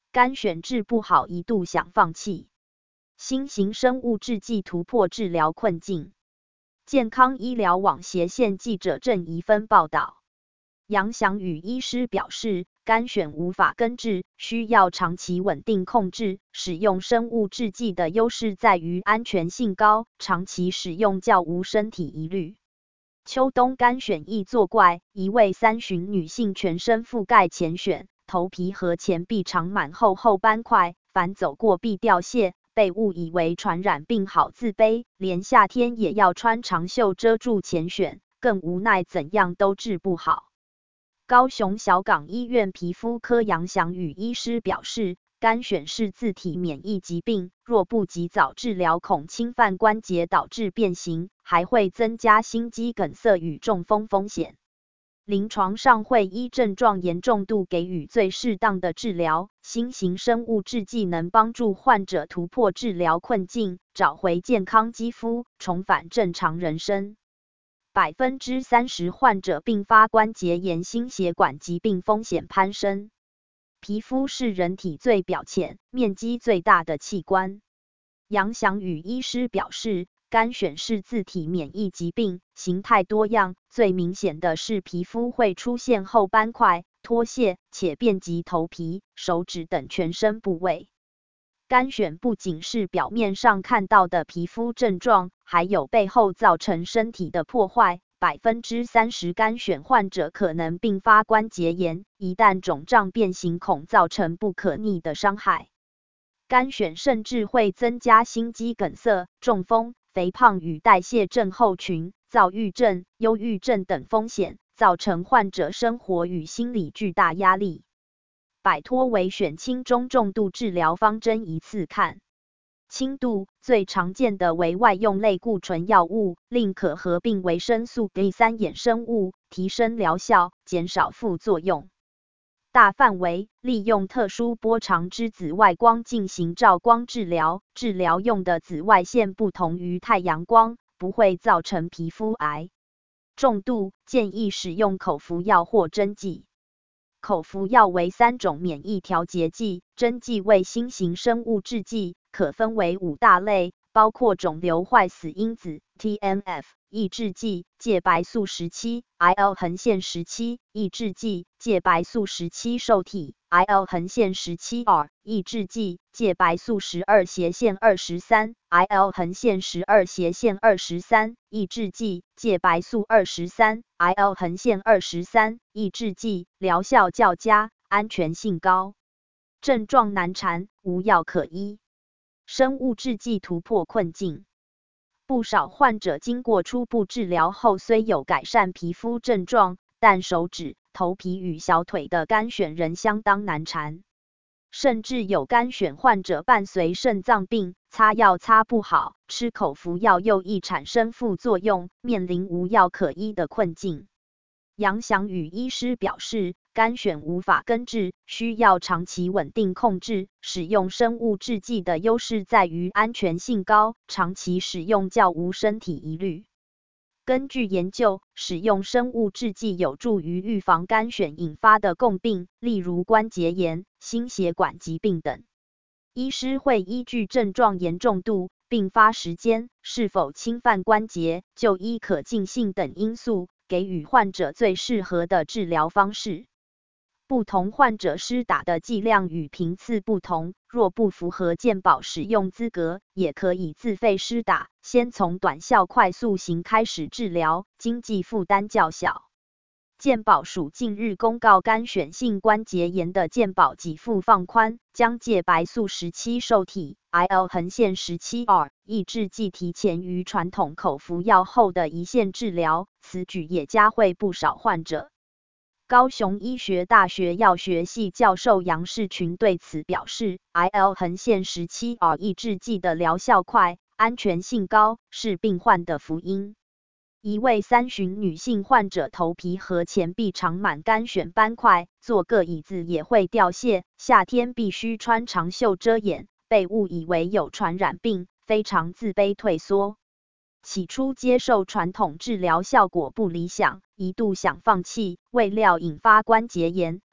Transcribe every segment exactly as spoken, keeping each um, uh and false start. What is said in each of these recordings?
肝选治不好，一度想放弃。新型生物制剂突破治疗困境。健康医疗网斜线记者郑怡芬报道。杨祥宇医师表示，肝选无法根治，需要长期稳定控制。使用生物制剂的优势在于安全性高，长期使用较无身体疑虑。秋冬肝选易作怪，一位三旬女性全身覆盖前癣，头皮和前臂长满厚厚斑块，凡走过必掉屑，被误以为传染病，好自卑，连夏天也要穿长袖遮住前癣，更无奈怎样都治不好。高雄小港医院皮肤科杨祥宇医师表示，肝选是自体免疫疾病，若不及早治疗，恐侵犯关节导致变形，还会增加心肌梗塞与中风风险。临床上会依症状严重度给予最适当的治疗。新型生物制剂能帮助患者突破治疗困境，找回健康肌肤，重返正常人生。百分之三十患者并发关节炎、心血管疾病风险攀升。皮肤是人体最表浅、面积最大的器官。杨祥宇医师表示，肝选是自体免疫疾病，形态多样，最明显的是皮肤会出现厚斑块、脱屑，且遍及头皮、手指等全身部位。肝选不仅是表面上看到的皮肤症状，还有背后造成身体的破坏。百分之三十肝选患者可能并发关节炎，一旦肿胀变形，恐造成不可逆的伤害。肝选甚至会增加心肌梗塞、中风、肥胖与代谢症候群、躁郁症、忧郁症等风险，造成患者生活与心理巨大压力。摆脱微选轻中重度治疗方针一次看。轻度最常见的为外用类固醇药物，另可合并维生素 D 三 衍生物，提升疗效，减少副作用。大范围利用特殊波长之紫外光进行照光治疗，治疗用的紫外线不同于太阳光，不会造成皮肤癌。重度建议使用口服药或针剂。口服药为三种免疫调节剂，针剂为新型生物制剂，可分为五大类，包括肿瘤坏死因子 T N F 抑制剂、介白素十七、I L 横线十七抑制剂、介白素十七受体 I L 横线十七 R 抑制剂、介白素十二斜线二十三 I L 横线十二斜线二十三抑制剂、介白素二十三 I L 横线二十三抑制剂，疗效较佳，安全性高，症状难缠，无药可医。生物制剂突破困境。不少患者经过初步治疗后虽有改善皮肤症状，但手指、头皮与小腿的肝选仍相当难缠。甚至有肝选患者伴随肾脏病，擦药擦不好，吃口服药又易产生副作用，面临无药可医的困境。杨祥宇医师表示，肝选无法根治，需要长期稳定控制。使用生物制剂的优势在于安全性高，长期使用较无身体疑虑。根据研究，使用生物制剂有助于预防肝选引发的共病，例如关节炎、心血管疾病等。医师会依据症状严重度、并发时间、是否侵犯关节、就医可进性等因素，给予患者最适合的治疗方式。不同患者施打的剂量与频次不同，若不符合健保使用资格，也可以自费施打，先从短效快速型开始治疗，经济负担较小。健保署近日公告，肝选性关节炎的健保给付放宽，将介白素十七受体 I L 横线十七 R 抑制剂提前于传统口服药后的一线治疗，此举也嘉惠不少患者。高雄医学大学药学系教授杨世群对此表示 ，I L 横线十七 R 抑制剂的疗效快、安全性高，是病患的福音。一位三旬女性患者头皮和前臂长满肝选斑块，坐个椅子也会掉屑，夏天必须穿长袖遮掩，被误以为有传染病，非常自卑退缩。起初接受传统治疗效果不理想，一度想放弃，未料引发关节炎，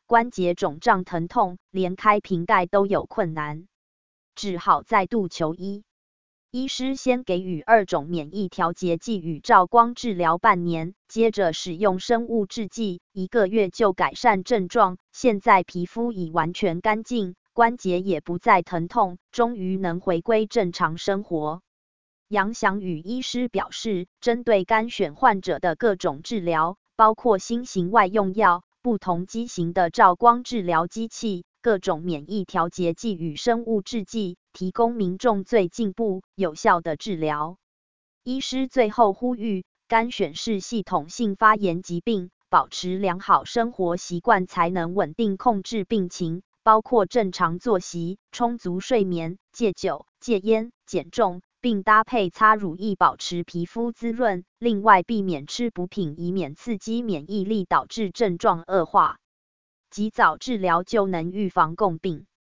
关节肿胀疼痛，连开瓶盖都有困难，只好再度求医。医师先给予二种免疫调节剂与照光治疗半年，接着使用生物制剂，一个月就改善症状。现在皮肤已完全干净，关节也不再疼痛，终于能回归正常生活。杨翔宇医师表示，针对干癣患者的各种治疗，包括新型外用药、不同机型的照光治疗机器、各种免疫调节剂与生物制剂，提供民众最进步、有效的治疗。医师最后呼吁，干癣是系统性发炎疾病，保持良好生活习惯才能稳定控制病情，包括正常作息、充足睡眠、戒酒、戒烟、减重，并搭配擦乳液保持皮肤滋润。另外，避免吃补品，以免刺激免疫力导致症状恶化。及早治疗就能预防共病。